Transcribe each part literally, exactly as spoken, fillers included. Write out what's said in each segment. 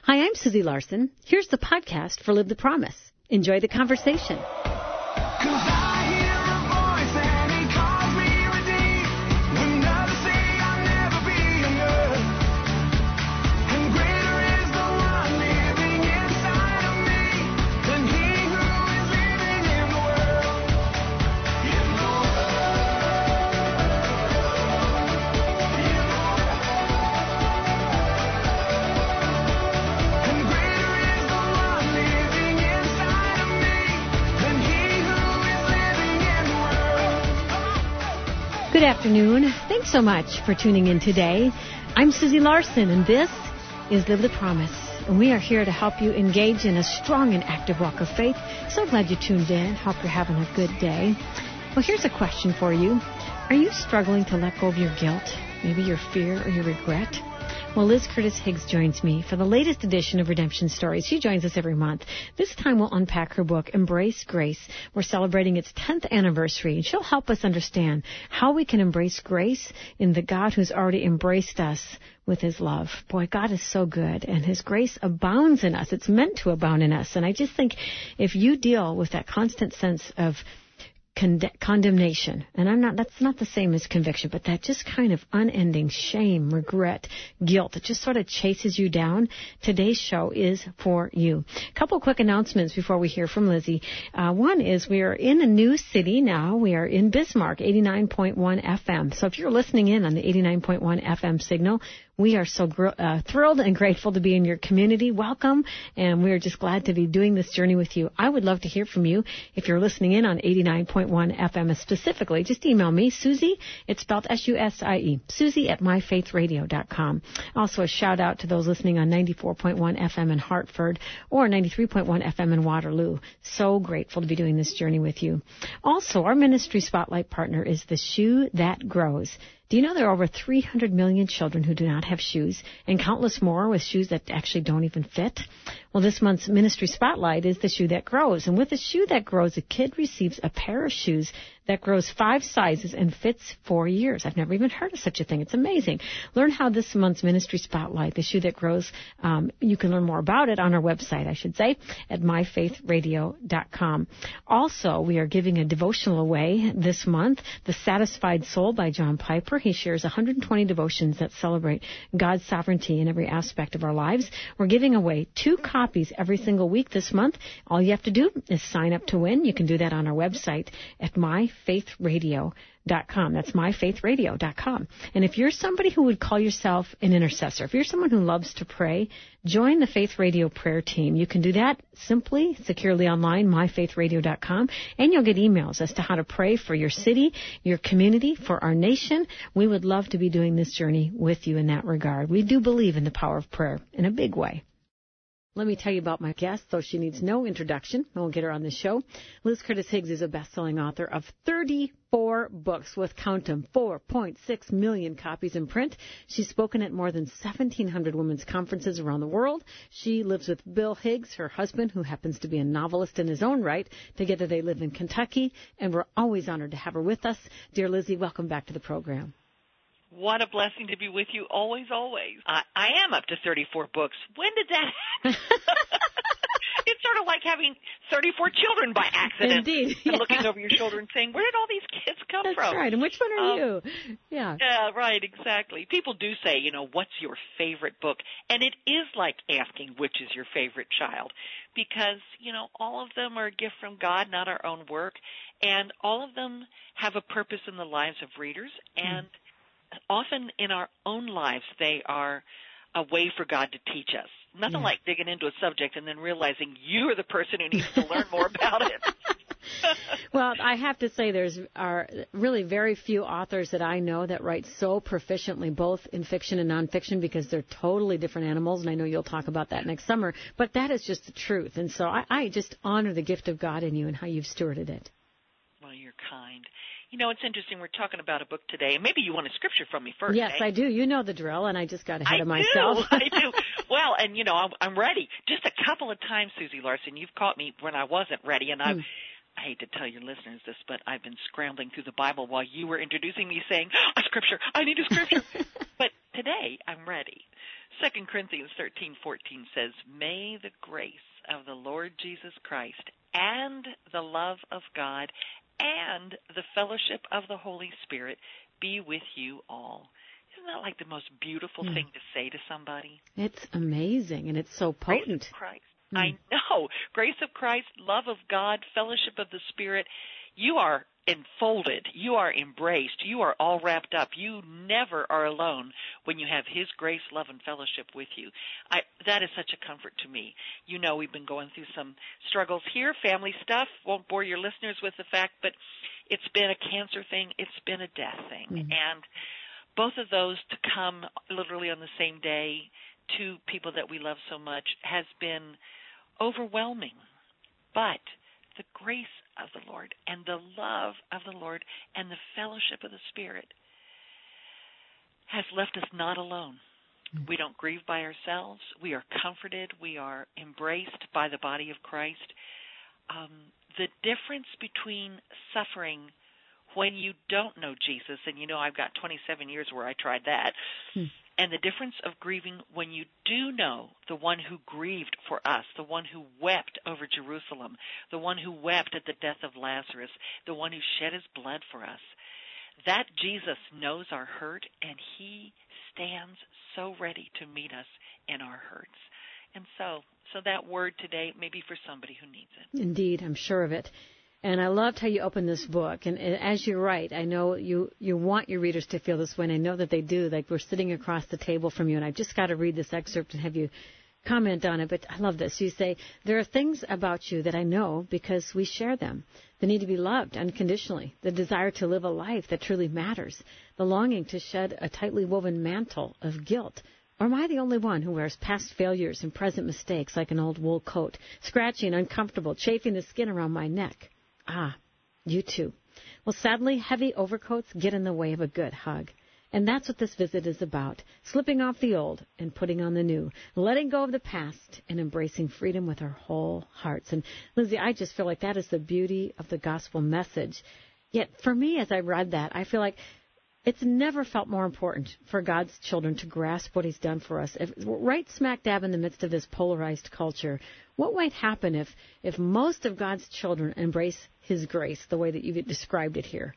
Hi, I'm Susie Larson. Here's the podcast for Live the Promise. Enjoy the conversation. Good afternoon. Thanks so much for tuning in today. I'm Susie Larson, and this is Live the Promise. And we are here to help you engage in a strong and active walk of faith. So glad you tuned in. Hope you're having a good day. Well, here's a question for you. Are you struggling to let go of your guilt, maybe your fear or your regret? Well, Liz Curtis Higgs joins me for the latest edition of Redemption Stories. She joins us every month. This time we'll unpack her book, Embrace Grace. We're celebrating its tenth anniversary, and she'll help us understand how we can embrace grace in the God who's already embraced us with his love. Boy, God is so good, and his grace abounds in us. It's meant to abound in us. And I just think if you deal with that constant sense of Cond- condemnation, and I'm not, that's not the same as conviction, but that just kind of unending shame, regret, guilt, it just sort of chases you down. Today's show is for you. A couple quick announcements before we hear from Lizzie. Uh, one is we are in a new city now. We are in Bismarck, eighty-nine point one F M. So if you're listening in on the eighty-nine point one F M signal, we are so gr- uh, thrilled and grateful to be in your community. Welcome, and we are just glad to be doing this journey with you. I would love to hear from you. If you're listening in on eighty-nine point one F M specifically, just email me, Susie. It's spelled S U S I E, Susie at my faith radio dot com. Also, a shout-out to those listening on ninety-four point one F M in Hartford or ninety-three point one F M in Waterloo. So grateful to be doing this journey with you. Also, our ministry spotlight partner is The Shoe That Grows. Do you know there are over three hundred million children who do not have shoes, and countless more with shoes that actually don't even fit? Well, this month's Ministry Spotlight is The Shoe That Grows. And with The Shoe That Grows, a kid receives a pair of shoes that grows five sizes and fits four years. I've never even heard of such a thing. It's amazing. Learn how this month's Ministry Spotlight, The Shoe That Grows, um, you can learn more about it on our website, I should say, at my faith radio dot com. Also, we are giving a devotional away this month, The Satisfied Soul by John Piper. He shares one hundred twenty devotions that celebrate God's sovereignty in every aspect of our lives. We're giving away two copies every single week this month. All you have to do is sign up to win. You can do that on our website at my faith radio dot com. That's my faith radio dot com. And if you're somebody who would call yourself an intercessor, if you're someone who loves to pray, join the Faith Radio prayer team. You can do that simply, securely online, my faith radio dot com, and you'll get emails as to how to pray for your city, your community, for our nation. We would love to be doing this journey with you in that regard. We do believe in the power of prayer in a big way. Let me tell you about my guest, though she needs no introduction. I won't get her on the show. Liz Curtis Higgs is a best-selling author of thirty-four books with, count them, four point six million copies in print. She's spoken at more than seventeen hundred women's conferences around the world. She lives with Bill Higgs, her husband, who happens to be a novelist in his own right. Together they live in Kentucky, and we're always honored to have her with us. Dear Lizzie, welcome back to the program. What a blessing to be with you always, always. I, I am up to thirty-four books. When did that happen? It's sort of like having thirty-four children by accident. Indeed. And yeah. looking over your shoulder and saying, where did all these kids come That's from? That's right. And which one are um, you? Yeah. Yeah, right, exactly. People do say, you know, what's your favorite book? And it is like asking which is your favorite child, because, you know, all of them are a gift from God, not our own work, and all of them have a purpose in the lives of readers, and mm. often in our own lives, they are a way for God to teach us. Nothing yeah. like digging into a subject and then realizing you are the person who needs to learn more about it. Well, I have to say there's are really very few authors that I know that write so proficiently, both in fiction and nonfiction, because they're totally different animals, and I know you'll talk about that next summer. But that is just the truth. And so I, I just honor the gift of God in you and how you've stewarded it. Well, you're kind. You know, it's interesting. We're talking about a book today, and maybe you want a scripture from me first. Yes, eh? I do. You know the drill, and I just got ahead I of myself. Do, I do. Well, and, you know, I'm, I'm ready. Just a couple of times, Susie Larson, you've caught me when I wasn't ready, and I've, mm. I hate to tell your listeners this, but I've been scrambling through the Bible while you were introducing me saying, a scripture, I need a scripture. But today, I'm ready. Second Corinthians thirteen fourteen says, "May the grace of the Lord Jesus Christ and the love of God and the fellowship of the Holy Spirit be with you all." Isn't that like the most beautiful mm. thing to say to somebody? It's amazing, and it's so potent. Grace of Christ. Mm. I know. Grace of Christ, love of God, fellowship of the Spirit. You are enfolded. You are embraced. You are all wrapped up. You never are alone when you have His grace, love, and fellowship with you. I, that is such a comfort to me. You know, we've been going through some struggles here, family stuff. Won't bore your listeners with the fact, but it's been a cancer thing. It's been a death thing. Mm-hmm. And both of those to come literally on the same day to people that we love so much has been overwhelming. But the grace of the Lord and the love of the Lord and the fellowship of the Spirit has left us not alone. Mm-hmm. We don't grieve by ourselves. We are comforted. We are embraced by the body of Christ. Um, the difference between suffering when you don't know Jesus, and you know I've got twenty-seven years where I tried that, hmm. and the difference of grieving when you do know the one who grieved for us, the one who wept over Jerusalem, the one who wept at the death of Lazarus, the one who shed his blood for us. That Jesus knows our hurt, and He stands so ready to meet us in our hurts. And so, so that word today may be for somebody who needs it. Indeed, I'm sure of it. And I loved how you opened this book. And as you're right, I know you, you want your readers to feel this way, and I know that they do. Like we're sitting across the table from you, and I've just got to read this excerpt and have you comment on it. But I love this. You say, there are things about you that I know because we share them. The need to be loved unconditionally, the desire to live a life that truly matters, the longing to shed a tightly woven mantle of guilt. Or am I the only one who wears past failures and present mistakes like an old wool coat, scratchy and uncomfortable, chafing the skin around my neck? Ah, you too. Well, sadly, heavy overcoats get in the way of a good hug. And that's what this visit is about, slipping off the old and putting on the new, letting go of the past and embracing freedom with our whole hearts. And, Lindsay, I just feel like that is the beauty of the gospel message. Yet, for me, as I read that, I feel like it's never felt more important for God's children to grasp what He's done for us. If, right smack dab in the midst of this polarized culture, what might happen if, if most of God's children embrace His grace the way that you've described it here?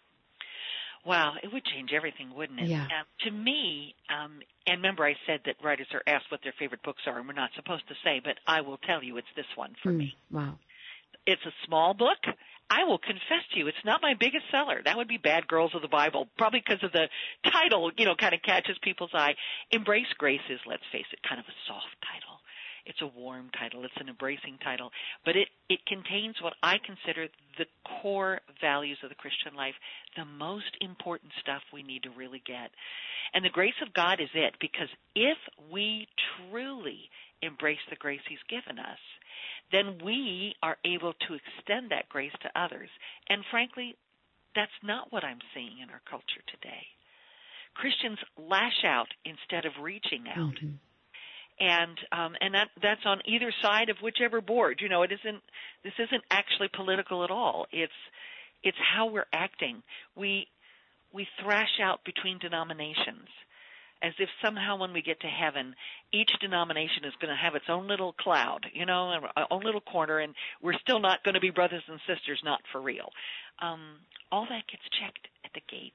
Wow, it would change everything, wouldn't it? Yeah. Um, to me, um, and remember I said that writers are asked what their favorite books are, and we're not supposed to say, but I will tell you it's this one for mm, me. Wow. It's a small book. I will confess to you, it's not my biggest seller. That would be Bad Girls of the Bible, probably because of the title, you know, kind of catches people's eye. Embrace Grace is, let's face it, kind of a soft title. It's a warm title. It's an embracing title. But it, it contains what I consider the core values of the Christian life, the most important stuff we need to really get. And the grace of God is it, because if we truly embrace the grace He's given us, then we are able to extend that grace to others. And frankly, that's not what I'm seeing in our culture today. Christians lash out instead of reaching out. Mm-hmm. And um, and that that's on either side of whichever board. You know, it isn't. This isn't actually political at all. It's it's how we're acting. We we thrash out between denominations, as if somehow when we get to heaven, each denomination is going to have its own little cloud, you know, our own little corner, and we're still not going to be brothers and sisters, not for real. Um, all that gets checked at the gates,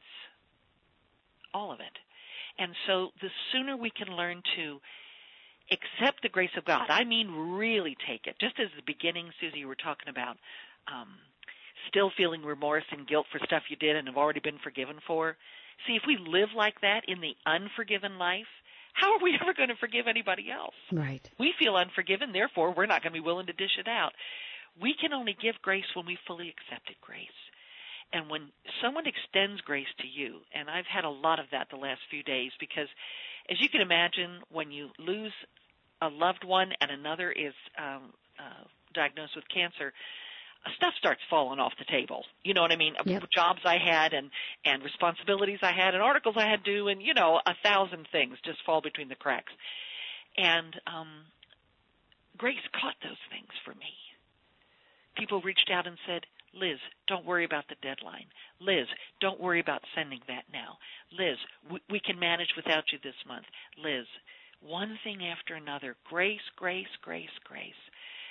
all of it. And so the sooner we can learn to accept the grace of God, I mean really take it, just as the beginning, Susie, you were talking about, um, still feeling remorse and guilt for stuff you did and have already been forgiven for. See, if we live like that in the unforgiven life, how are we ever going to forgive anybody else? Right. We feel unforgiven, therefore we're not going to be willing to dish it out. We can only give grace when we fully accepted grace. And when someone extends grace to you, and I've had a lot of that the last few days, because as you can imagine, when you lose a loved one and another is um, uh, diagnosed with cancer, stuff starts falling off the table. You know what I mean? Yep. Jobs I had and, and responsibilities I had and articles I had to do and, you know, a thousand things just fall between the cracks. And um, grace caught those things for me. People reached out and said, Liz, don't worry about the deadline. Liz, don't worry about sending that now. Liz, we, we can manage without you this month. Liz, one thing after another, grace, grace, grace, grace.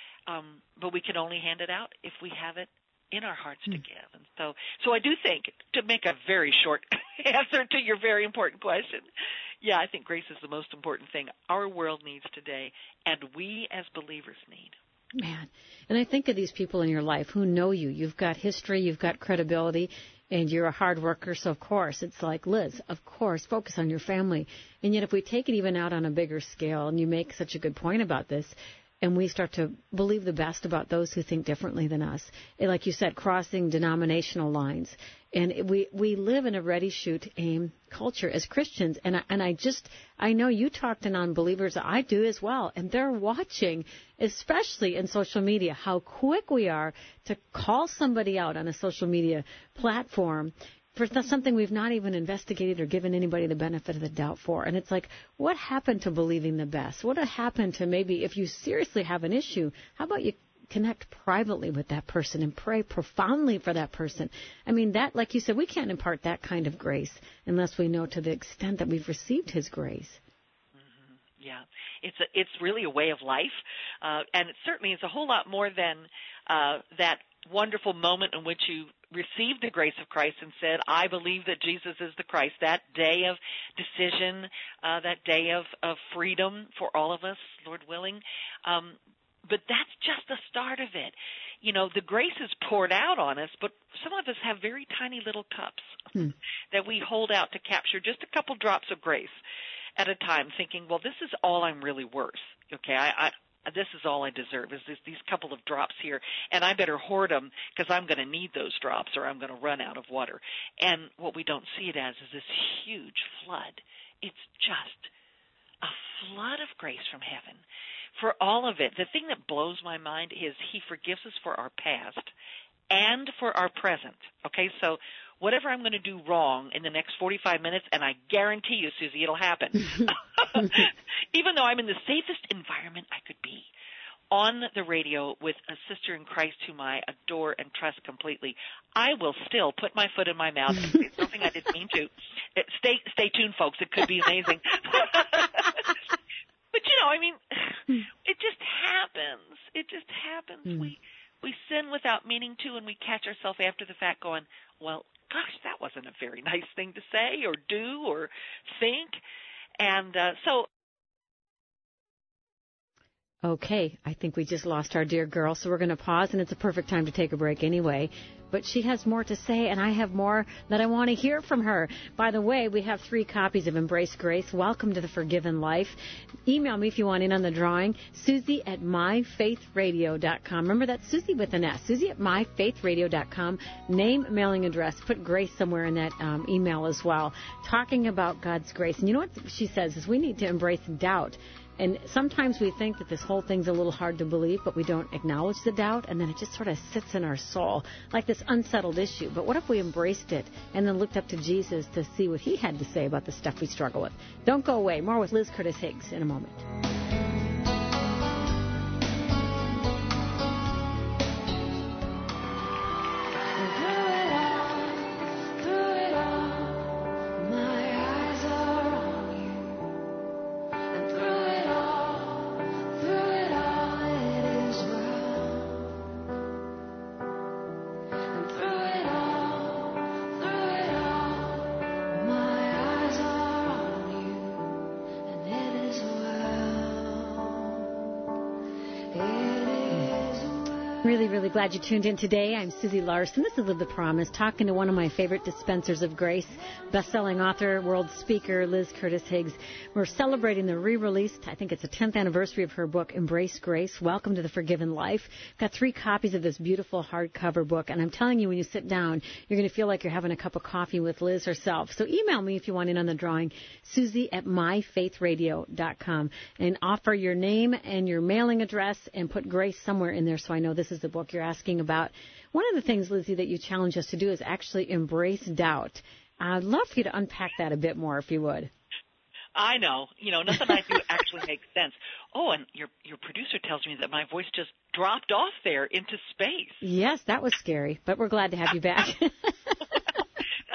Um, but we can only hand it out if we have it in our hearts mm. to give. And so, so I do think, to make a very short answer to your very important question, yeah, I think grace is the most important thing our world needs today, and we as believers need. Man, and I think of these people in your life who know you. You've got history, you've got credibility, and you're a hard worker, so of course, it's like, Liz, of course, focus on your family. And yet if we take it even out on a bigger scale, and you make such a good point about this, and we start to believe the best about those who think differently than us, and like you said, crossing denominational lines. And we we live in a ready, shoot, aim culture as Christians. And I, and I just, I know you talk to non-believers, I do as well, and they're watching, especially in social media, how quick we are to call somebody out on a social media platform for something we've not even investigated or given anybody the benefit of the doubt for. And it's like, what happened to believing the best? What happened to maybe, if you seriously have an issue, how about you connect privately with that person and pray profoundly for that person? I mean, that, like you said, we can't impart that kind of grace unless we know to the extent that we've received his grace. Mm-hmm. Yeah, it's a, it's really a way of life, uh, and it certainly is a whole lot more than uh, that wonderful moment in which you received the grace of Christ and said, I believe that Jesus is the Christ. That day of decision, uh, that day of, of freedom for all of us, Lord willing. Um, but that's just the start of it. You know, the grace is poured out on us, but some of us have very tiny little cups hmm. that we hold out to capture just a couple drops of grace at a time, thinking, well, this is all I'm really worth. Okay, I, I this is all I deserve, is this, these couple of drops here, and I better hoard them because I'm going to need those drops or I'm going to run out of water. And what we don't see it as is this huge flood. It's just a flood of grace from heaven for all of it. The thing that blows my mind is he forgives us for our past and for our present. Okay, so whatever I'm going to do wrong in the next forty-five minutes, and I guarantee you, Susie, it'll happen. Even though I'm in the safest environment I could be, on the radio with a sister in Christ whom I adore and trust completely, I will still put my foot in my mouth and say something I didn't mean to. Stay, stay tuned, folks. It could be amazing. But, you know, I mean, it just happens. It just happens. Mm. We we sin without meaning to, and we catch ourselves after the fact going, well, gosh, that wasn't a very nice thing to say or do or think. And uh, so... Okay, I think we just lost our dear girl, so we're going to pause, and it's a perfect time to take a break anyway. But she has more to say, and I have more that I want to hear from her. By the way, we have three copies of Embrace Grace. Welcome to the Forgiven Life. Email me if you want in on the drawing, Susie at my faith radio dot com. Remember, that's Susie with an S, Susie at my faith radio dot com. Name, mailing address, put grace somewhere in that um, email as well. Talking about God's grace. And you know what she says is we need to embrace doubt. And sometimes we think that this whole thing's a little hard to believe, but we don't acknowledge the doubt, and then it just sort of sits in our soul like this unsettled issue. But what if we embraced it and then looked up to Jesus to see what he had to say about the stuff we struggle with? Don't go away. More with Liz Curtis Higgs in a moment. Really, really glad you tuned in today. I'm Susie Larson. This is Live the Promise, talking to one of my favorite dispensers of grace, best-selling author, world speaker, Liz Curtis Higgs. We're celebrating the re-released, I think it's the tenth anniversary of her book, Embrace Grace, Welcome to the Forgiven Life. Got three copies of this beautiful hardcover book, and I'm telling you, when you sit down, you're going to feel like you're having a cup of coffee with Liz herself. So email me if you want in on the drawing, Susie at my faith radio dot com, and offer your name and your mailing address and put grace somewhere in there so I know this is the book you're asking about. One of the things, Lizzie, that you challenge us to do is actually embrace doubt. I'd love for you to unpack that a bit more, if you would. I know. You know, nothing I do actually makes sense. Oh, and your your producer tells me that my voice just dropped off there into space. Yes, that was scary, but we're glad to have you back. uh,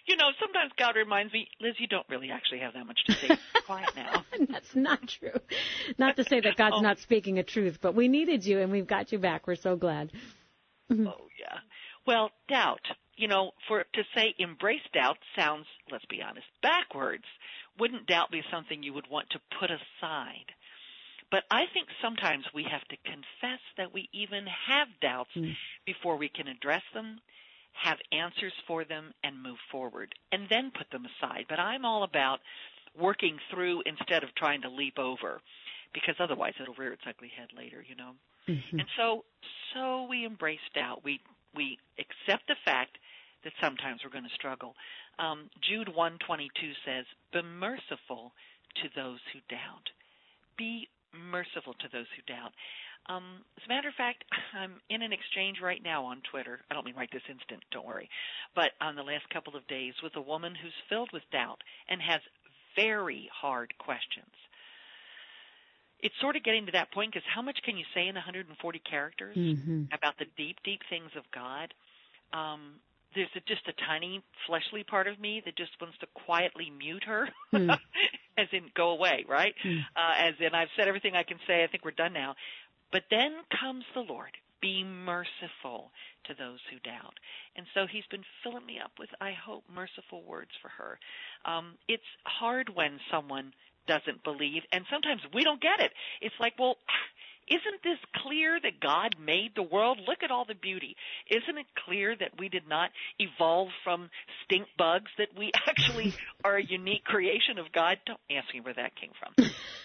you know, sometimes God reminds me, Liz, you don't really actually have that much to say. Quiet now. That's not true. Not to say that God's oh. not speaking a truth, but we needed you, and we've got you back. We're so glad. Oh, yeah. Well, doubt. You know, for to say embrace doubt sounds, let's be honest, backwards. Wouldn't doubt be something you would want to put aside? But I think sometimes we have to confess that we even have doubts mm. before we can address them, have answers for them, and move forward, and then put them aside. But I'm all about working through instead of trying to leap over, because otherwise it'll rear its ugly head later, you know. Mm-hmm. And so so we embrace doubt. We we accept the fact that sometimes we're going to struggle. Um, Jude one twenty-two says, be merciful to those who doubt. Be merciful to those who doubt. Um, as a matter of fact, I'm in an exchange right now on Twitter. I don't mean right this instant, don't worry. But on the last couple of days with a woman who's filled with doubt and has very hard questions. It's sort of getting to that point because how much can you say in one hundred forty characters mm-hmm. about the deep, deep things of God? Um, there's a, just a tiny fleshly part of me that just wants to quietly mute her, mm. as in go away, right? Mm. Uh, as in I've said everything I can say. I think we're done now. But then comes the Lord. Be merciful to those who doubt. And so he's been filling me up with, I hope, merciful words for her. Um, it's hard when someone doesn't believe, and sometimes we don't get it. It's like, well, isn't this clear that God made the world? Look at all the beauty. Isn't it clear that we did not evolve from stink bugs, that we actually are a unique creation of God? Don't ask me where that came from.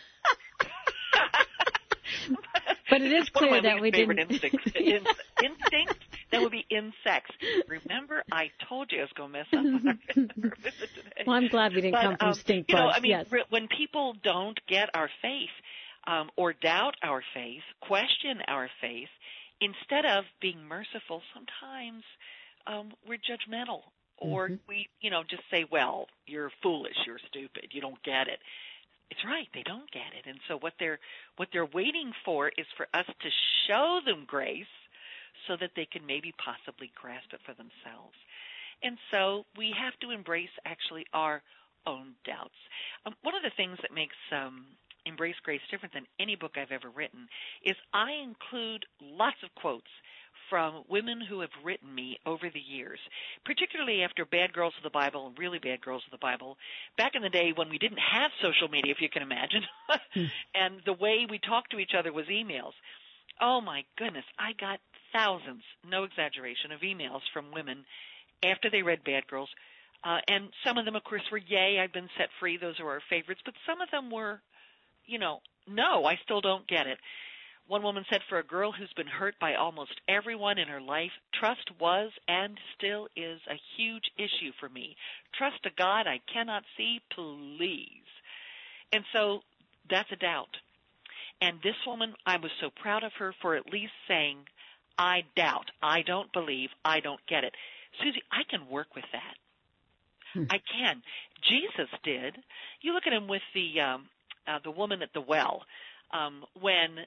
But it is clear that we favorite didn't. Instincts. In, instinct, that would be insects. Remember, I told you I was going to mess up our visit today. Well, I'm glad we didn't but, come from um, stink bugs. You know, I mean, yes. when people don't get our faith um, or doubt our faith, question our faith, instead of being merciful, sometimes um, we're judgmental. Or mm-hmm. we, you know, just say, well, you're foolish, you're stupid, you don't get it. It's right, they don't get it. And so what they're what they're waiting for is for us to show them grace so that they can maybe possibly grasp it for themselves. And so we have to embrace actually our own doubts. Um, one of the things that makes um, Embrace Grace different than any book I've ever written is I include lots of quotes from women who have written me over the years, particularly after Bad Girls of the Bible and Really Bad Girls of the Bible, back in the day when we didn't have social media, if you can imagine, mm. and the way we talked to each other was emails. Oh, my goodness, I got thousands, no exaggeration, of emails from women after they read Bad Girls, uh, and some of them, of course, were, yay, I've been set free, those are our favorites, but some of them were, you know, no, I still don't get it. One woman said, for a girl who's been hurt by almost everyone in her life, trust was and still is a huge issue for me. Trust a God I cannot see, please. And so that's a doubt. And this woman, I was so proud of her for at least saying, I doubt, I don't believe, I don't get it. Susie, I can work with that. Hmm. I can. Jesus did. You look at him with the um, uh, the woman at the well um, when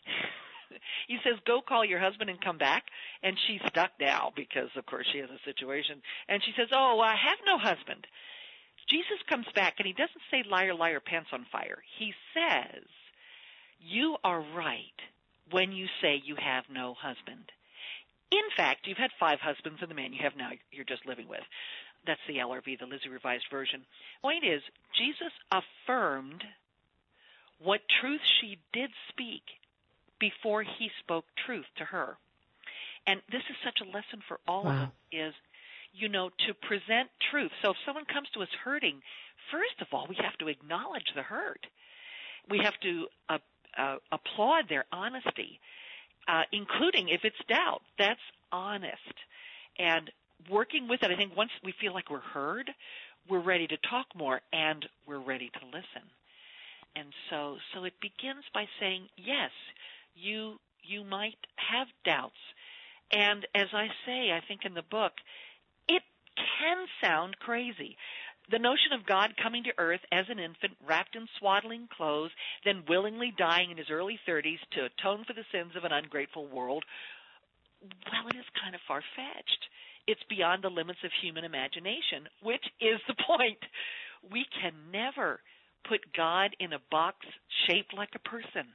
he says, go call your husband and come back. And she's stuck now because, of course, she has a situation. And she says, oh, I have no husband. Jesus comes back, and he doesn't say, liar, liar, pants on fire. He says, you are right when you say you have no husband. In fact, you've had five husbands, and the man you have now you're just living with. That's the L R V, the Lizzie Revised Version. Point is, Jesus affirmed what truth she did speak before he spoke truth to her. And this is such a lesson for all wow. of us is, you know, to present truth. So if someone comes to us hurting, first of all, we have to acknowledge the hurt. We have to uh, uh, applaud their honesty, uh, including if it's doubt. That's honest. And working with it, I think once we feel like we're heard, we're ready to talk more and we're ready to listen. And so so it begins by saying, yes, you you might have doubts. And as I say, I think in the book, it can sound crazy. The notion of God coming to earth as an infant, wrapped in swaddling clothes, then willingly dying in his early thirties to atone for the sins of an ungrateful world, well, it is kind of far-fetched. It's beyond the limits of human imagination, which is the point. We can never put God in a box shaped like a person.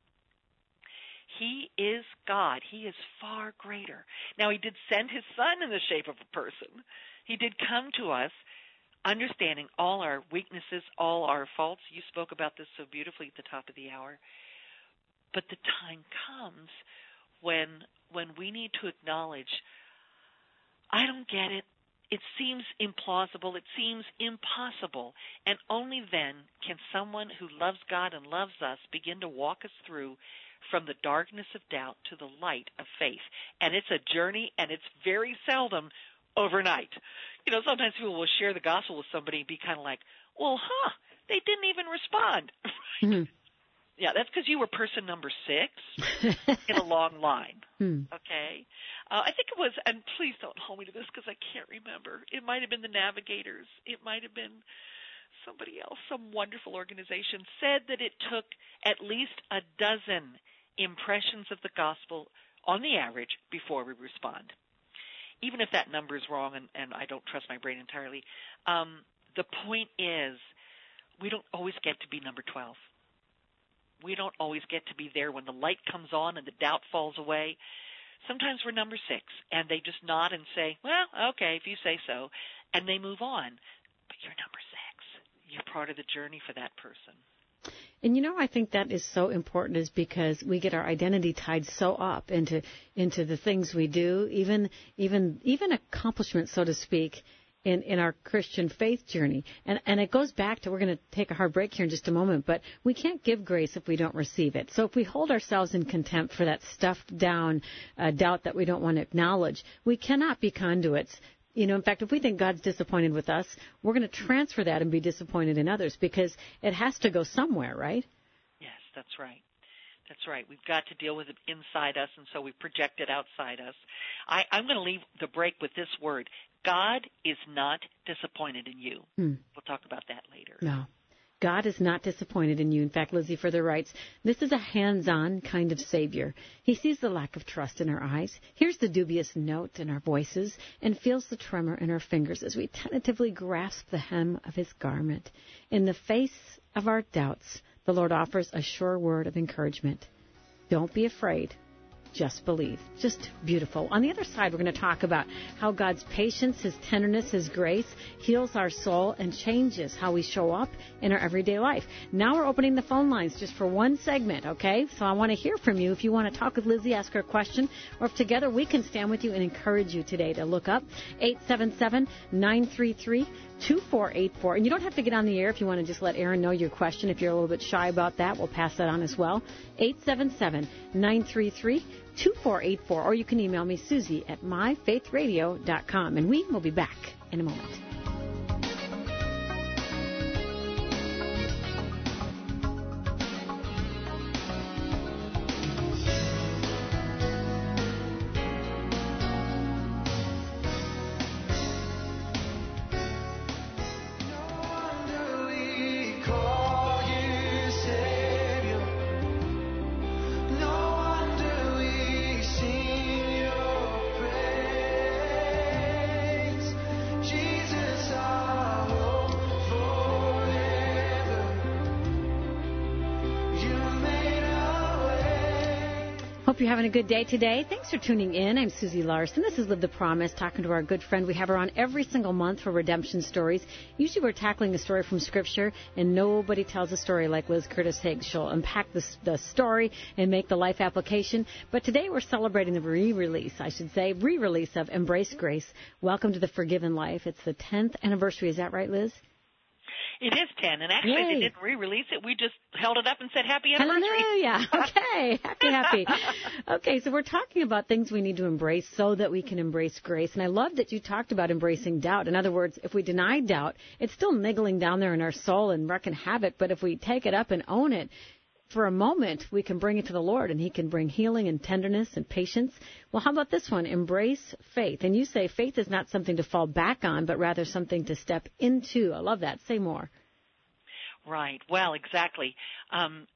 He is God. He is far greater. Now, he did send his son in the shape of a person. He did come to us understanding all our weaknesses, all our faults. You spoke about this so beautifully at the top of the hour. But the time comes when when we need to acknowledge, I don't get it. It seems implausible. It seems impossible. And only then can someone who loves God and loves us begin to walk us through from the darkness of doubt to the light of faith. And it's a journey, and it's very seldom overnight. You know, sometimes people will share the gospel with somebody and be kind of like, well, huh, they didn't even respond. Mm-hmm. Yeah, that's because you were person number six in a long line, hmm. okay? Uh, I think it was, and please don't hold me to this because I can't remember. It might have been the Navigators. It might have been somebody else, some wonderful organization, said that it took at least a dozen impressions of the gospel on the average before we respond. Even if that number is wrong, and, and I don't trust my brain entirely, um, the point is we don't always get to be number twelve. We don't always get to be there when the light comes on and the doubt falls away. Sometimes we're number six, and they just nod and say, well, okay, if you say so, and they move on. But you're number six. You're part of the journey for that person. And, you know, I think that is so important is because we get our identity tied so up into into the things we do, even even even accomplishments, so to speak, in, in our Christian faith journey. And and it goes back to, we're going to take a hard break here in just a moment, but we can't give grace if we don't receive it. So if we hold ourselves in contempt for that stuffed down uh, doubt that we don't want to acknowledge, we cannot be conduits. You know, in fact, if we think God's disappointed with us, we're going to transfer that and be disappointed in others because it has to go somewhere, right? Yes, that's right. That's right. We've got to deal with it inside us, and so we project it outside us. I, I'm going to leave the break with this word. God is not disappointed in you. Hmm. We'll talk about that later. No. God is not disappointed in you. In fact, Lizzie further writes, this is a hands-on kind of Savior. He sees the lack of trust in our eyes, hears the dubious note in our voices, and feels the tremor in our fingers as we tentatively grasp the hem of his garment. In the face of our doubts, the Lord offers a sure word of encouragement. Don't be afraid. Just believe. Just beautiful. On the other side, we're going to talk about how God's patience, his tenderness, his grace heals our soul and changes how we show up in our everyday life. Now we're opening the phone lines just for one segment, okay? So I want to hear from you. If you want to talk with Lizzie, ask her a question, or if together we can stand with you and encourage you today to look up eight seven seven, nine three three, two four eight four. And you don't have to get on the air if you want to just let Aaron know your question. If you're a little bit shy about that, we'll pass that on as well. eight seven seven, nine three three, two four eight four. Or you can email me, Susie, at my faith radio dot com. And we will be back in a moment. Hope you're having a good day today. Thanks for tuning in. I'm Susie Larson. This is Live the Promise, talking to our good friend. We have her on every single month for Redemption Stories. Usually we're tackling a story from Scripture, and nobody tells a story like Liz Curtis Higgs. She'll unpack the, the story and make the life application. But today we're celebrating the re-release, I should say, re-release of Embrace Grace. Welcome to the Forgiven Life. It's the tenth anniversary. Is that right, Liz? It is ten, and actually Yay. They didn't re-release it. We just held it up and said happy anniversary. Hallelujah. Okay, happy, happy. Okay, so we're talking about things we need to embrace so that we can embrace grace. And I love that you talked about embracing doubt. In other words, if we deny doubt, it's still niggling down there in our soul and wreaking havoc. But if we take it up and own it, for a moment, we can bring it to the Lord, and he can bring healing and tenderness and patience. Well, how about this one? Embrace faith. And you say faith is not something to fall back on, but rather something to step into. I love that. Say more. Right. Well, exactly. Um,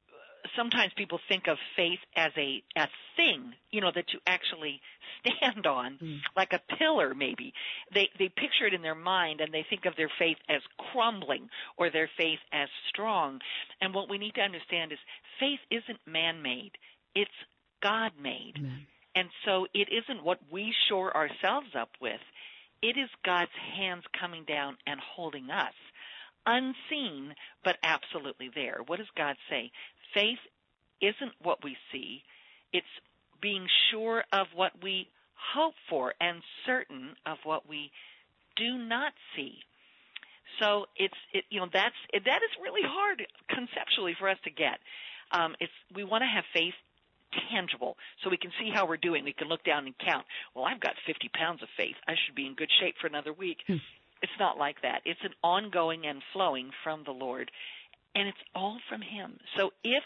sometimes people think of faith as a, a thing, you know, that you actually stand on, mm. like a pillar maybe. They they picture it in their mind, and they think of their faith as crumbling or their faith as strong. And what we need to understand is faith isn't man-made. It's God-made. Amen. And so it isn't what we shore ourselves up with. It is God's hands coming down and holding us, unseen but absolutely there. What does God say? Faith isn't what we see. It's being sure of what we hope for and certain of what we do not see. So it's it, you know that's it, that is really hard conceptually for us to get. Um, it's we want to have faith tangible, so we can see how we're doing. We can look down and count. Well, I've got fifty pounds of faith. I should be in good shape for another week. Hmm. It's not like that. It's an ongoing and flowing from the Lord, and it's all from Him. So if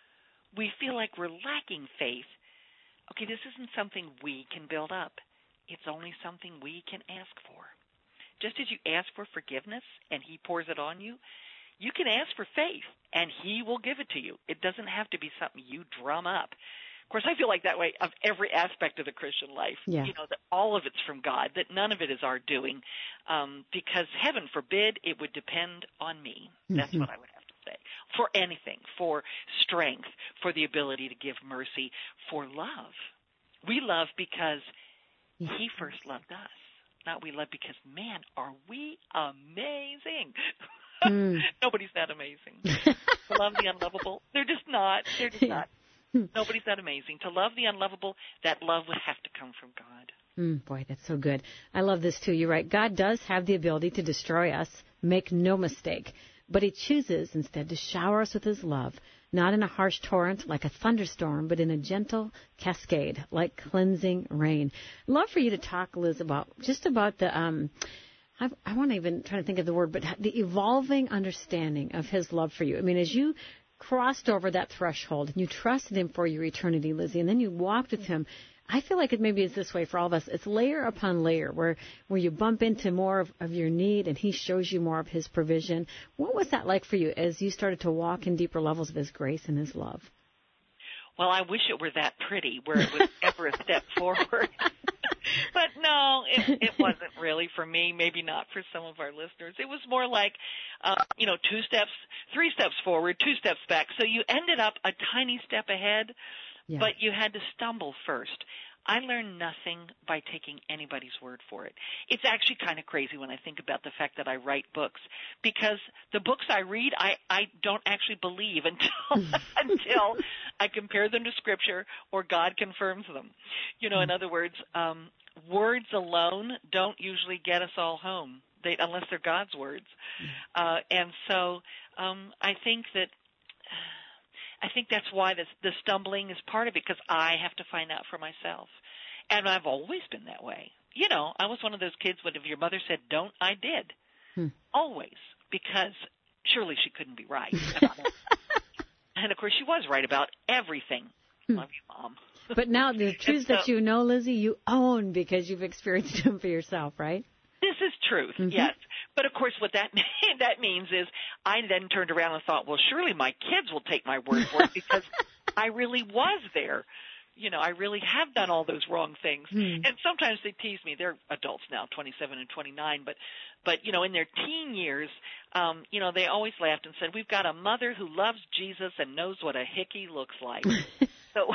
we feel like we're lacking faith, okay, this isn't something we can build up. It's only something we can ask for. Just as you ask for forgiveness and He pours it on you, you can ask for faith and He will give it to you. It doesn't have to be something you drum up. Of course, I feel like that way of every aspect of the Christian life, yeah. you know, that all of it's from God, that none of it is our doing, um, because heaven forbid it would depend on me. That's mm-hmm. what I would have to say. For anything, for strength, for the ability to give mercy, for love. We love because He first loved us. Not we love because, man, are we amazing. Mm. Nobody's that amazing. To love the unlovable, they're just not. They're just not. Nobody's that amazing. To love the unlovable, that love would have to come from God. Mm, boy, that's so good. I love this, too. You're right. God does have the ability to destroy us, make no mistake. But He chooses instead to shower us with His love, not in a harsh torrent like a thunderstorm, but in a gentle cascade like cleansing rain. I'd love for you to talk, Liz, about just about the, um, I, I want to even try to think of the word, but the evolving understanding of His love for you. I mean, as you crossed over that threshold and you trusted Him for your eternity, Lizzie, and then you walked with Him, I feel like it maybe is this way for all of us. It's layer upon layer where, where you bump into more of, of your need and He shows you more of His provision. What was that like for you as you started to walk in deeper levels of His grace and His love? Well, I wish it were that pretty where it was ever a step forward. But no, it, it wasn't really for me, maybe not for some of our listeners. It was more like, uh, you know, two steps, three steps forward, two steps back. So you ended up a tiny step ahead, yeah. but you had to stumble first. I learned nothing by taking anybody's word for it. It's actually kind of crazy when I think about the fact that I write books, because the books I read, I, I don't actually believe until until I compare them to Scripture or God confirms them. You know, in other words, um, words alone don't usually get us all home, they, unless they're God's words. Uh, and so um, I think that I think that's why this, the stumbling is part of it, because I have to find out for myself. And I've always been that way. You know, I was one of those kids when if your mother said don't, I did. Hmm. Always. Because surely she couldn't be right about it. And, of course, she was right about everything. Hmm. Love you, Mom. But now the truths so, that you know, Lizzie, you own because you've experienced them for yourself, right? This is truth, mm-hmm. yes. But, of course, what that that means is I then turned around and thought, well, surely my kids will take my word for it because I really was there. You know, I really have done all those wrong things. Mm. And sometimes they tease me. They're adults now, twenty-seven and twenty-nine. But, but you know, in their teen years, um, you know, they always laughed and said, we've got a mother who loves Jesus and knows what a hickey looks like. So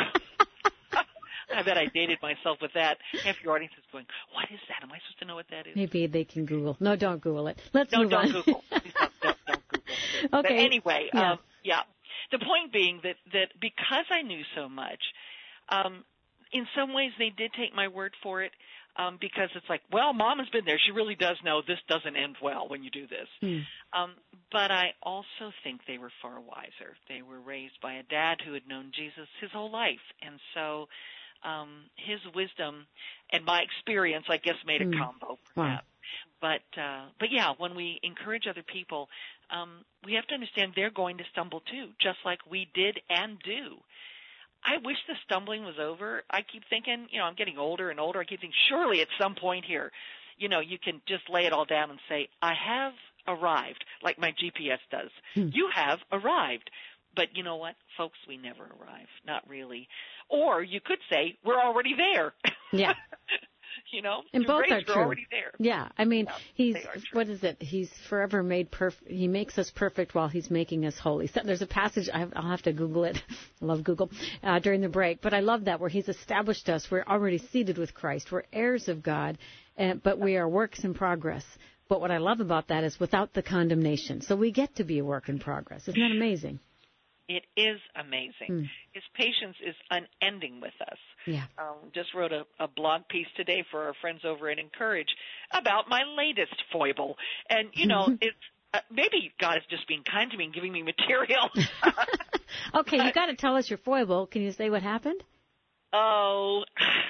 I bet I dated myself with that. Half your audience is going, what is that? Am I supposed to know what that is? Maybe they can Google. No, don't Google it. Let's no, move don't on. Google. Please don't, don't, don't Google it. Okay. But anyway, yeah. Um, yeah. The point being that, that because I knew so much, um, in some ways they did take my word for it, um, because it's like, well, Mom has been there. She really does know this doesn't end well when you do this. Hmm. Um, but I also think they were far wiser. They were raised by a dad who had known Jesus his whole life. And so Um, his wisdom and my experience, I guess, made a mm. combo for wow. that. But, uh, but yeah, when we encourage other people, um, we have to understand they're going to stumble too, just like we did and do. I wish the stumbling was over. I keep thinking, you know, I'm getting older and older. I keep thinking, surely at some point here, you know, you can just lay it all down and say, I have arrived, like my G P S does. Mm. You have arrived. But you know what, folks, we never arrive. Not really. Or you could say we're already there. Yeah. You know, and both grace, are we're true. already there. Yeah, I mean, yeah, he's what is it? He's forever made perfect. He makes us perfect while he's making us holy. So there's a passage I'll have to Google it. I love Google uh, during the break, but I love that where he's established us. We're already seated with Christ. We're heirs of God, and, but we are works in progress. But what I love about that is without the condemnation. So we get to be a work in progress. Isn't that amazing? It is amazing. Mm. His patience is unending with us. Yeah. Um, just wrote a, a blog piece today for our friends over at Encourage about my latest foible. And, you know, it's uh, maybe God is just being kind to me and giving me material. Okay, you got to tell us your foible. Can you say what happened? Oh,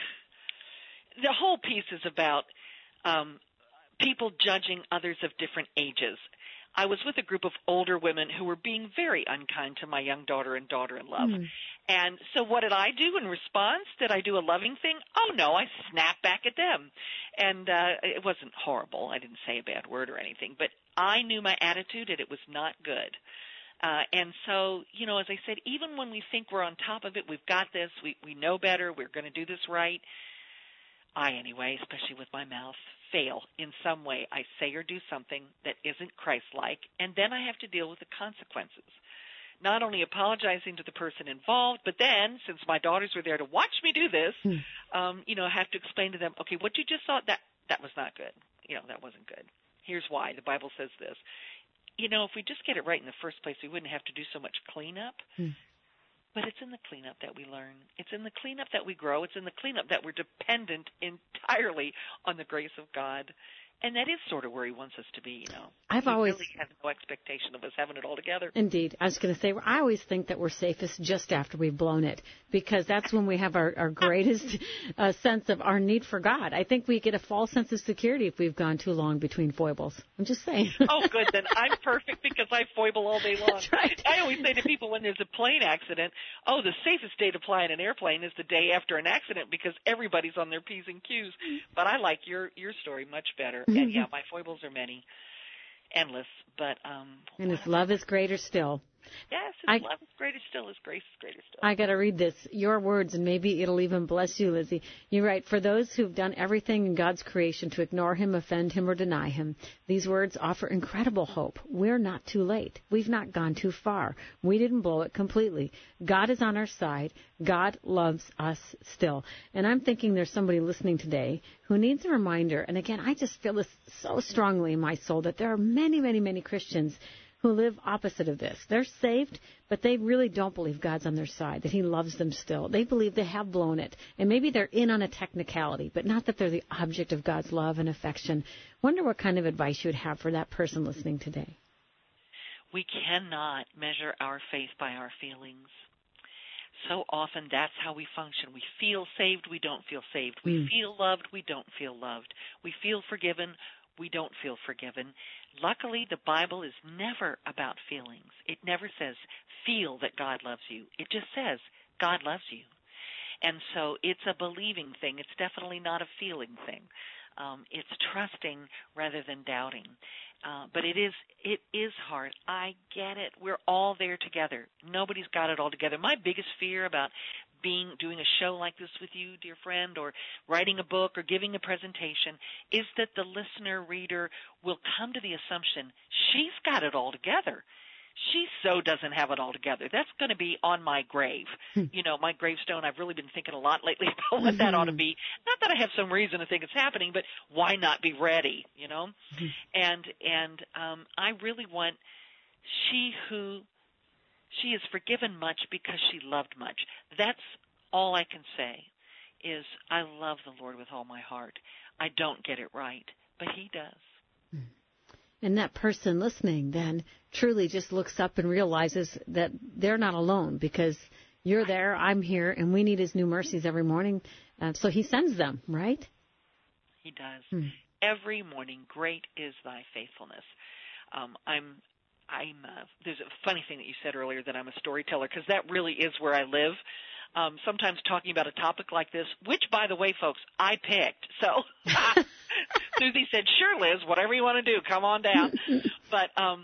the whole piece is about um, people judging others of different ages. I was with a group of older women who were being very unkind to my young daughter and daughter-in-law. Mm. And so what did I do in response? Did I do a loving thing? Oh, no, I snapped back at them. And uh, it wasn't horrible. I didn't say a bad word or anything. But I knew my attitude, and it was not good. Uh, and so, you know, as I said, even when we think we're on top of it, we've got this, we, we know better, we're going to do this right, I, anyway, especially with my mouth, fail in some way. I say or do something that isn't Christ-like, and then I have to deal with the consequences. Not only apologizing to the person involved, but then, since my daughters were there to watch me do this, mm. um, you know, I have to explain to them, okay, what you just saw, that, that was not good. You know, that wasn't good. Here's why. The Bible says this. You know, if we just get it right in the first place, we wouldn't have to do so much cleanup. Mm. But it's in the cleanup that we learn. It's in the cleanup that we grow. It's in the cleanup that we're dependent entirely on the grace of God. And that is sort of where he wants us to be, you know. I've he always really has no expectation of us having it all together. Indeed. I was going to say, I always think that we're safest just after we've blown it, because that's when we have our, our greatest uh, sense of our need for God. I think we get a false sense of security if we've gone too long between foibles. I'm just saying. Oh, good. Then I'm perfect because I foible all day long. That's right. I always say to people when there's a plane accident, oh, the safest day to fly in an airplane is the day after an accident because everybody's on their P's and Q's. But I like your, your story much better. Mm-hmm. And, yeah, my foibles are many, endless, but... um. And his love is greater still. Yes, his I, love is greater still, his grace is greater still. I got to read this, your words, and maybe it'll even bless you, Lizzie. You write, for those who've done everything in God's creation to ignore him, offend him, or deny him, these words offer incredible hope. We're not too late. We've not gone too far. We didn't blow it completely. God is on our side. God loves us still. And I'm thinking there's somebody listening today who needs a reminder. And again, I just feel this so strongly in my soul that there are many, many, many Christians who live opposite of this. They're saved, but they really don't believe God's on their side, that he loves them still. They believe they have blown it, and maybe they're in on a technicality, but not that they're the object of God's love and affection. Wonder what kind of advice you would have for that person listening today. We cannot measure our faith by our feelings. So often that's how we function. We feel saved, we don't feel saved. We mm. feel loved, we don't feel loved. We feel forgiven, we don't feel forgiven. Luckily, the Bible is never about feelings. It never says, feel that God loves you. It just says, God loves you. And so it's a believing thing. It's definitely not a feeling thing. Um, it's trusting rather than doubting. Uh, but it is it is hard. I get it. We're all there together. Nobody's got it all together. My biggest fear about being doing a show like this with you, dear friend, or writing a book or giving a presentation is that the listener, reader will come to the assumption she's got it all together. She so doesn't have it all together. That's going to be on my grave. Hmm. You know, my gravestone, I've really been thinking a lot lately about what mm-hmm. that ought to be. Not that I have some reason to think it's happening, but why not be ready, you know? Mm-hmm. And and um, I really want she who, she is forgiven much because she loved much. That's all I can say is I love the Lord with all my heart. I don't get it right, but he does. Mm. And that person listening then truly just looks up and realizes that they're not alone because you're there, I'm here, and we need his new mercies every morning. Uh, so he sends them, right? He does. Hmm. Every morning, great is thy faithfulness. Um, I'm, I'm. Uh, there's a funny thing that you said earlier that I'm a storyteller because that really is where I live. Um, sometimes talking about a topic like this, which, by the way, folks, I picked. So Susie said, sure, Liz, whatever you want to do, come on down. But um,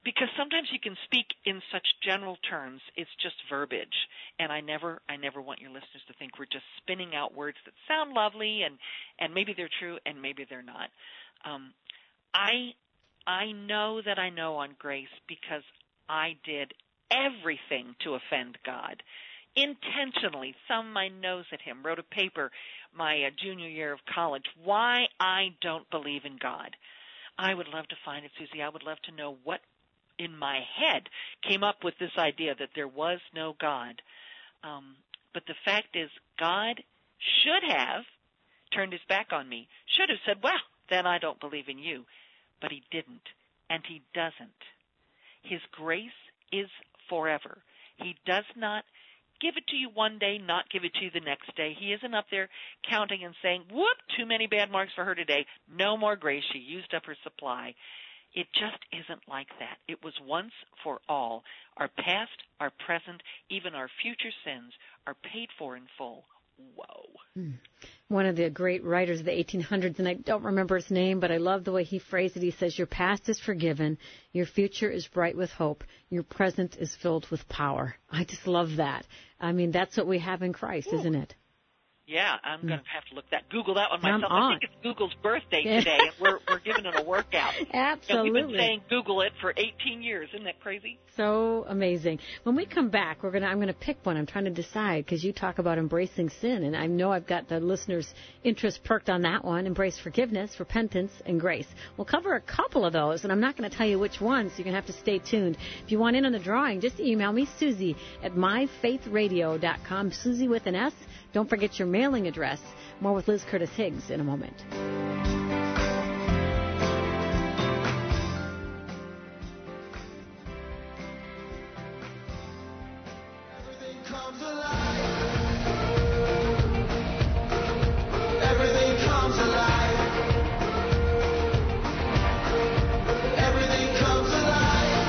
because sometimes you can speak in such general terms, it's just verbiage. And I never I never want your listeners to think we're just spinning out words that sound lovely and, and maybe they're true and maybe they're not. Um, I I know that I know on grace because I did everything to offend God. Intentionally thumbed my nose at him, wrote a paper my uh, junior year of college, why I don't believe in God. I would love to find it, Susie. I would love to know what in my head came up with this idea that there was no God. Um, but the fact is, God should have turned his back on me, should have said, well, then I don't believe in you. But he didn't, and he doesn't. His grace is forever. He does not give it to you one day, not give it to you the next day. He isn't up there counting and saying, whoop, too many bad marks for her today. No more grace. She used up her supply. It just isn't like that. It was once for all. Our past, our present, even our future sins are paid for in full. Whoa. Hmm. One of the great writers of the eighteen hundreds, and I don't remember his name, but I love the way he phrased it. He says, your past is forgiven, your future is bright with hope, your present is filled with power. I just love that. I mean, that's what we have in Christ, Ooh. Isn't it? Yeah, I'm going to have to look that Google that one myself. On. I think it's Google's birthday today, and we're we're giving it a workout. Absolutely. And we've been saying Google it for eighteen years. Isn't that crazy? So amazing. When we come back, we're gonna I'm going to pick one. I'm trying to decide because you talk about embracing sin, and I know I've got the listeners' interest perked on that one. Embrace forgiveness, repentance, and grace. We'll cover a couple of those, and I'm not going to tell you which ones. So you're going to have to stay tuned. If you want in on the drawing, just email me, Susie at my faith radio dot com. Susie with an S. Don't forget your mailing address. More with Liz Curtis Higgs in a moment. Everything comes alive. Everything comes alive. Everything comes alive.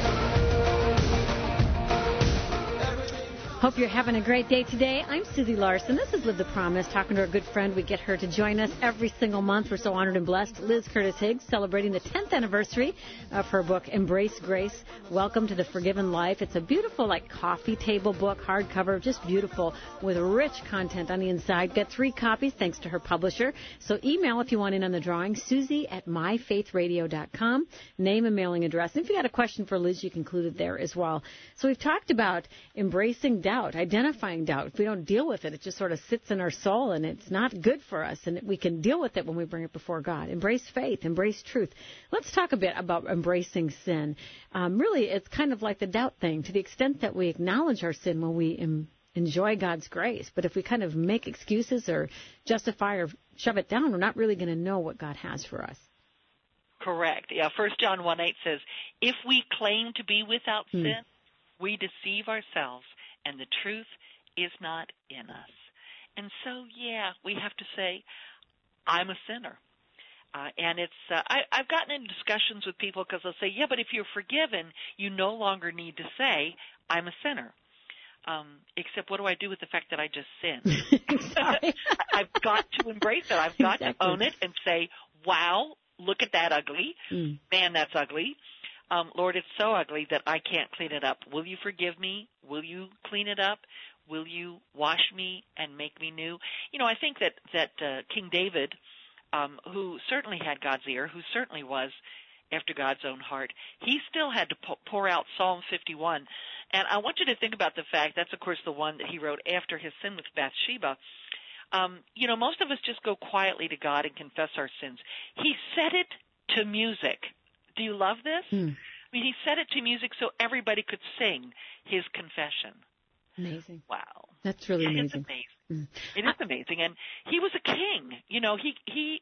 Everything comes Hope you're having a great day today. I'm Susie Larson. This is Live the Promise, talking to our good friend. We get her to join us every single month. We're so honored and blessed. Liz Curtis Higgs, celebrating the tenth anniversary of her book, Embrace Grace, Welcome to the Forgiven Life. It's a beautiful, like, coffee table book, hardcover, just beautiful, with rich content on the inside. Get three copies, thanks to her publisher. So email if you want in on the drawing, Susie at my faith radio dot com. Name and mailing address. And if you got a question for Liz, you can include it there as well. So we've talked about embracing doubt, identifying doubt. If we don't deal with it, it just sort of sits in our soul, and it's not good for us. And we can deal with it when we bring it before God. Embrace faith, embrace truth. Let's talk a bit about embracing sin. Um, really, it's kind of like the doubt thing, to the extent that we acknowledge our sin when we em- enjoy God's grace. But if we kind of make excuses or justify or shove it down, we're not really going to know what God has for us. Correct. Yeah, First John one eight says, if we claim to be without Hmm. sin, we deceive ourselves, and the truth is not in us. And so, yeah, we have to say, I'm a sinner. Uh, and it's uh, I, I've gotten in discussions with people because they'll say, yeah, but if you're forgiven, you no longer need to say, I'm a sinner. Um, except what do I do with the fact that I just sinned? Sorry. I've got to embrace it. I've got Exactly. to own it and say, wow, look at that ugly. Mm. Man, that's ugly. Um, Lord, it's so ugly that I can't clean it up. Will you forgive me? Will you clean it up? Will you wash me and make me new? You know, I think that, that uh, King David, um, who certainly had God's ear, who certainly was after God's own heart, he still had to pour out Psalm fifty-one. And I want you to think about the fact, that's, of course, the one that he wrote after his sin with Bathsheba. Um, you know, most of us just go quietly to God and confess our sins. He set it to music. Do you love this? Mm. I mean, he set it to music so everybody could sing his confession. Amazing. Wow. That's really It is amazing. amazing. Mm. It is amazing. And he was a king. You know, he he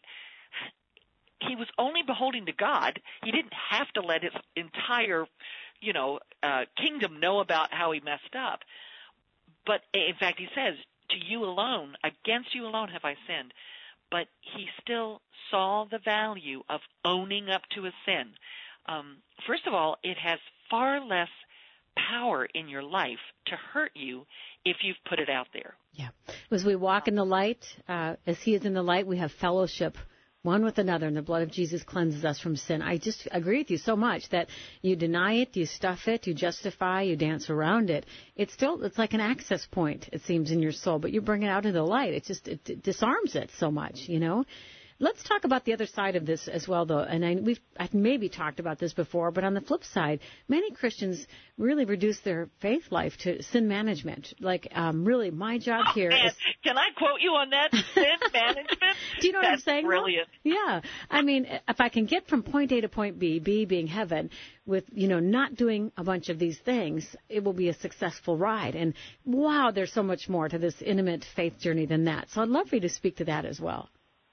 he was only beholding to God. He didn't have to let his entire, you know, uh, kingdom know about how he messed up. But, in fact, he says, to you alone, against you alone have I sinned. But he still saw the value of owning up to a sin. Um, first of all, it has far less power in your life to hurt you if you've put it out there. Yeah. As we walk in the light, uh, as he is in the light, we have fellowship one with another, and the blood of Jesus cleanses us from sin. I just agree with you so much that you deny it, you stuff it, you justify, you dance around it. It's still, it's like an access point, it seems, in your soul, but you bring it out into the light. It just, it, it disarms it so much, you know. Let's talk about the other side of this as well, though. And I, we've I've maybe talked about this before, but on the flip side, many Christians really reduce their faith life to sin management. Like, um, really, my job Oh, here man. is... Can I quote you on that? Sin management? Do you know what That's I'm saying? Brilliant. Though? Yeah. I mean, if I can get from point A to point B, B being heaven, with, you know, not doing a bunch of these things, it will be a successful ride. And, wow, there's so much more to this intimate faith journey than that. So I'd love for you to speak to that as well.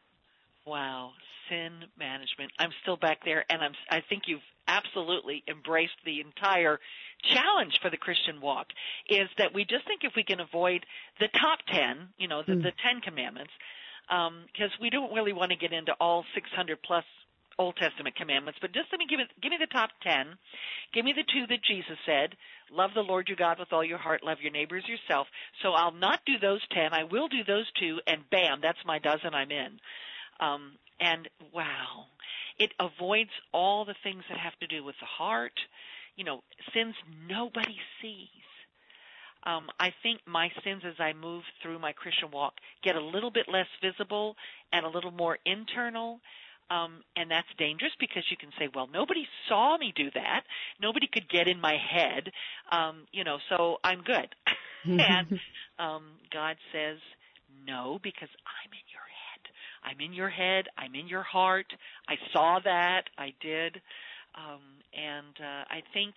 Wow. Sin management. I'm still back there, and I'm, I think you've absolutely embraced the entire challenge for the Christian walk, is that we just think if we can avoid the top ten, you know, the, mm. the Ten Commandments, because um, we don't really want to get into all six hundred plus Old Testament commandments, but just let me give it, give me the top ten. Give me the two that Jesus said, love the Lord your God with all your heart, love your neighbors yourself. So I'll not do those ten. I will do those two, and bam, that's my dozen, I'm in. Um, and wow, it avoids all the things that have to do with the heart, you know, sins nobody sees. Um, I think my sins as I move through my Christian walk get a little bit less visible and a little more internal. Um, and that's dangerous because you can say, well, nobody saw me do that. Nobody could get in my head, um, you know, so I'm good. And um, God says, no, because I'm in your head. I'm in your head. I'm in your heart. I saw that. I did. Um, and uh, I think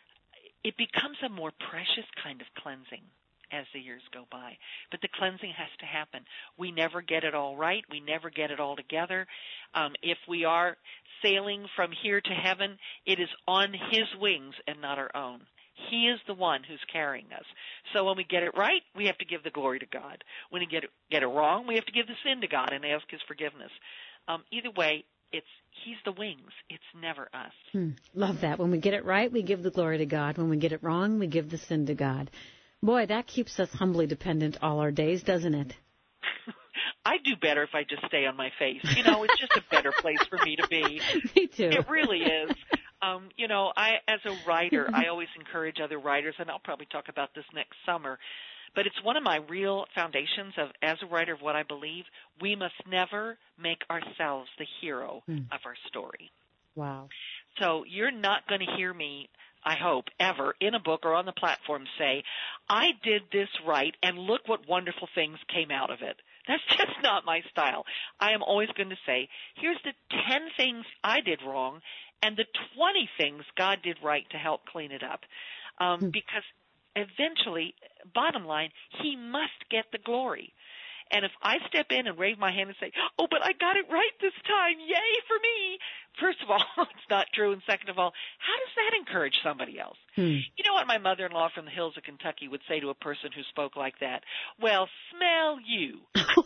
it becomes a more precious kind of cleansing as the years go by. But the cleansing has to happen. We never get it all right. We never get it all together. Um, if we are sailing from here to heaven, it is on His wings and not our own. He is the one who's carrying us. So when we get it right, we have to give the glory to God. When we get it, get it wrong, we have to give the sin to God and ask His forgiveness. Um, either way, it's He's the wings. It's never us. Hmm. Love that. When we get it right, we give the glory to God. When we get it wrong, we give the sin to God. Boy, that keeps us humbly dependent all our days, doesn't it? I do better if I just stay on my face. You know, it's just a better place for me to be. Me too. It really is. Um, you know, I, as a writer, I always encourage other writers, and I'll probably talk about this next summer, but it's one of my real foundations of, as a writer of what I believe, we must never make ourselves the hero mm. of our story. Wow. So you're not going to hear me, I hope, ever in a book or on the platform say, I did this right, and look what wonderful things came out of it. That's just not my style. I am always going to say, here's the ten things I did wrong, and the twenty things God did right to help clean it up. Um, hmm. Because eventually, bottom line, He must get the glory. And if I step in and wave my hand and say, oh, but I got it right this time, yay for me, first of all, it's not true. And second of all, how does that encourage somebody else? Hmm. You know what my mother-in-law from the hills of Kentucky would say to a person who spoke like that? Well, smell you.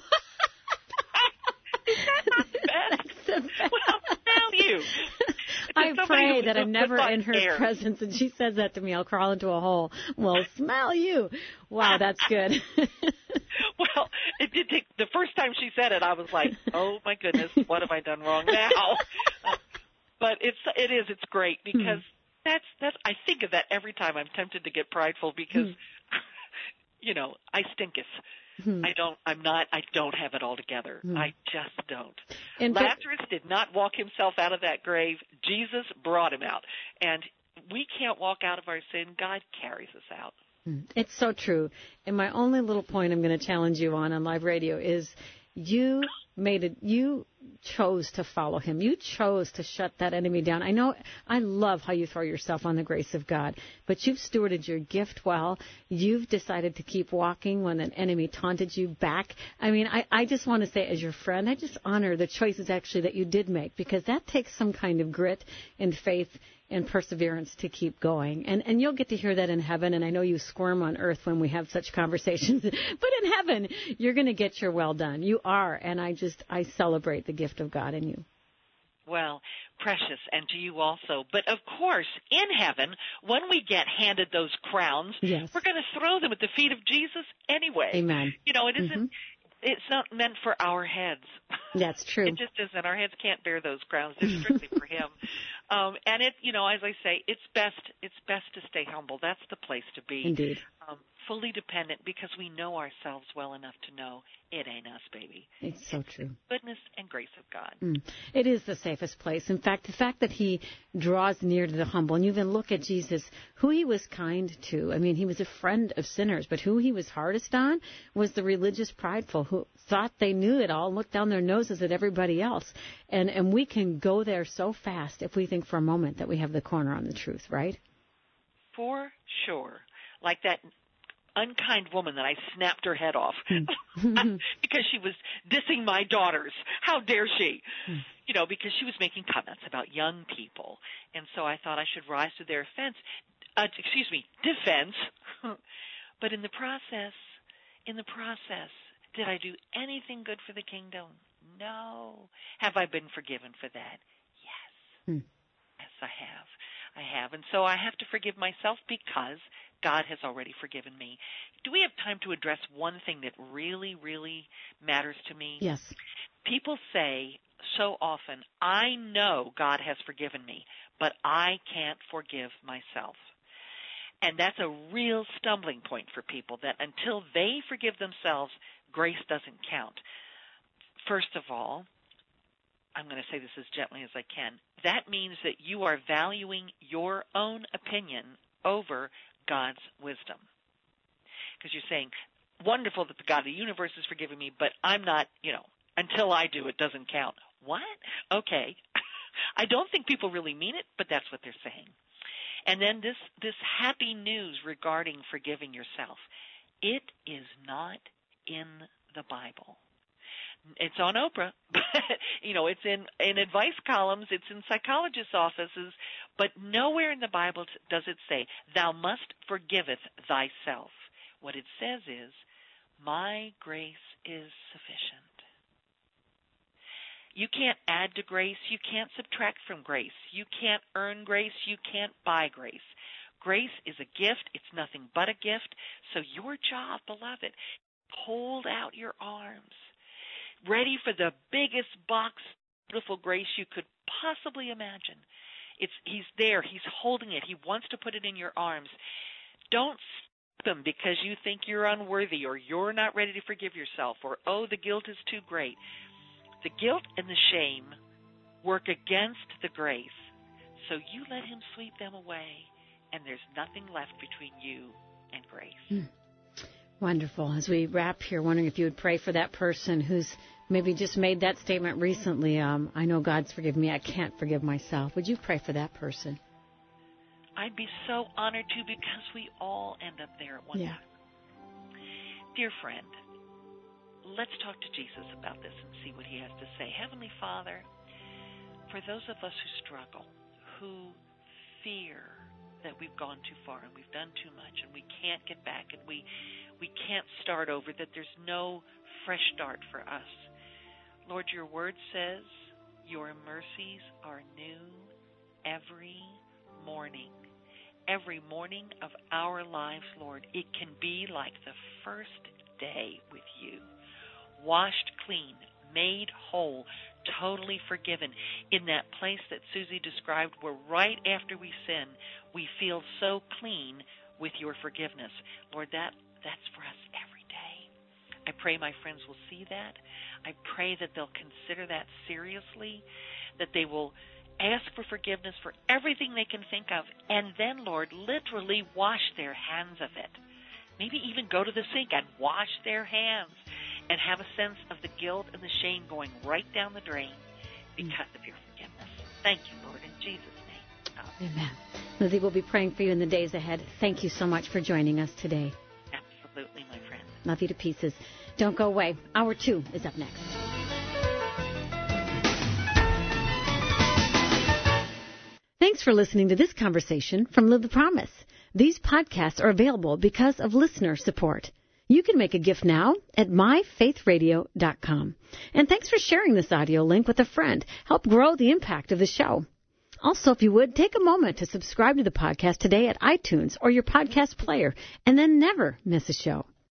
Is that not the best? Well, smell you. I pray that I'm never in her air. presence, and she says that to me, I'll crawl into a hole. Well, smell you. Wow, that's good. Well, it did take, the first time she said it, I was like, oh my goodness, what have I done wrong now? Uh, but it's, it is, it's great because mm-hmm. that's, that's, I think of that every time I'm tempted to get prideful because, mm-hmm. you know, I stinketh. Hmm. I don't, I'm not, I don't have it all together. Hmm. I just don't. And Lazarus but, did not walk himself out of that grave. Jesus brought him out. And we can't walk out of our sin. God carries us out. It's so true. And my only little point I'm going to challenge you on on live radio is you made it, you chose to follow Him. You chose to shut that enemy down. I know, I love how you throw yourself on the grace of God, but you've stewarded your gift well. You've decided to keep walking when an enemy taunted you back. I mean, I, I just want to say as your friend, I just honor the choices actually that you did make, because that takes some kind of grit and faith and perseverance to keep going. And and you'll get to hear that in heaven, and I know you squirm on earth when we have such conversations, but in heaven, you're going to get your well done. You are, and I just, I celebrate the gift of God in you. Well, precious, and to you also. But, of course, in heaven, when we get handed those crowns, yes. we're going to throw them at the feet of Jesus anyway. Amen. You know, it isn't, mm-hmm. it's not meant for our heads. That's true. It just isn't. Our heads can't bear those crowns. They're strictly for him. Um, and it, you know, as I say, it's best. It's best to stay humble. That's the place to be. Indeed. Um, fully dependent, because we know ourselves well enough to know it ain't us, baby. It's so true. Goodness and grace of God. Mm. It is the safest place. In fact, the fact that he draws near to the humble, and you even look at Jesus, who he was kind to. I mean, he was a friend of sinners, but who he was hardest on was the religious prideful, who thought they knew it all, looked down their noses at everybody else. And, and we can go there so fast if we think for a moment that we have the corner on the truth, right? For sure. Like that unkind woman that I snapped her head off Mm. because she was dissing my daughters. How dare she? Mm. You know, because she was making comments about young people. And so I thought I should rise to their offense, uh, excuse me, defense. But in the process, in the process, did I do anything good for the kingdom? No. Have I been forgiven for that? Yes. Mm. Yes, I have. I have. And so I have to forgive myself because God has already forgiven me. Do we have time to address one thing that really, really matters to me? Yes. People say so often, I know God has forgiven me, but I can't forgive myself. And that's a real stumbling point for people, that until they forgive themselves, grace doesn't count. First of all, I'm going to say this as gently as I can. That means that you are valuing your own opinion over God's wisdom. Because you're saying, wonderful that the God of the universe has forgiven me, but I'm not, you know, until I do, it doesn't count. What? Okay. I don't think people really mean it, but that's what they're saying. And then this, this happy news regarding forgiving yourself. It is not in the Bible. It's on Oprah, but, you know, it's in, in advice columns, it's in psychologists' offices, but nowhere in the Bible does it say, thou must forgiveth thyself. What it says is, my grace is sufficient. You can't add to grace, you can't subtract from grace, you can't earn grace, you can't buy grace. Grace is a gift, it's nothing but a gift, so your job, beloved, hold out your arms, ready for the biggest box of beautiful grace you could possibly imagine. It's, he's there. He's holding it. He wants to put it in your arms. Don't stop him because you think you're unworthy or you're not ready to forgive yourself or, oh, the guilt is too great. The guilt and the shame work against the grace. So you let him sweep them away, and there's nothing left between you and grace. Mm. Wonderful. As we wrap here, wondering if you would pray for that person who's maybe just made that statement recently, um, I know God's forgiven me, I can't forgive myself. Would you pray for that person? I'd be so honored to, because we all end up there at one Yeah. time. Dear friend, let's talk to Jesus about this and see what he has to say. Heavenly Father, for those of us who struggle, who fear that we've gone too far and we've done too much and we can't get back and we we can't start over, that there's no fresh start for us. Lord, your word says your mercies are new every morning. Every morning of our lives, Lord, it can be like the first day with you. Washed clean, made whole, totally forgiven. In that place that Susie described, where right after we sin, we feel so clean with your forgiveness. Lord, that that's for us every day. I pray my friends will see that. I pray that they'll consider that seriously, that they will ask for forgiveness for everything they can think of, and then, Lord, literally wash their hands of it. Maybe even go to the sink and wash their hands and have a sense of the guilt and the shame going right down the drain because of your forgiveness. Thank you, Lord, in Jesus' name. Amen. Amen. Lizzie will be praying for you in the days ahead. Thank you so much for joining us today. Absolutely, my friend. Love you to pieces. Don't go away. Hour two is up next. Thanks for listening to this conversation from Live the Promise. These podcasts are available because of listener support. You can make a gift now at my faith radio dot com. And thanks for sharing this audio link with a friend. Help grow the impact of the show. Also, if you would, take a moment to subscribe to the podcast today at iTunes or your podcast player, and then never miss a show.